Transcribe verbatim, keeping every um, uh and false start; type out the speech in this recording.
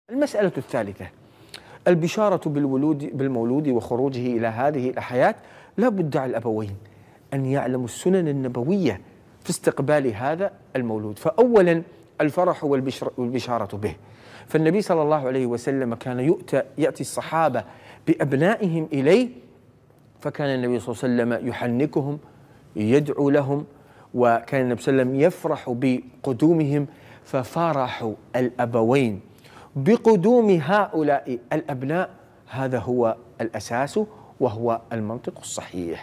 المسألة الثالثة: البشارة بالولود بالمولود وخروجه إلى هذه الحياة. لا بد على الأبوين أن يعلموا السنن النبوية في استقبال هذا المولود. فأولا الفرح والبشارة به، فالنبي صلى الله عليه وسلم كان يؤتى يأتي الصحابة بأبنائهم إليه، فكان النبي صلى الله عليه وسلم يحنكهم، يدعو لهم، وكان النبي صلى الله عليه وسلم يفرح بقدومهم. ففرح الأبوين بقدوم هؤلاء الأبناء هذا هو الأساس وهو المنطق الصحيح.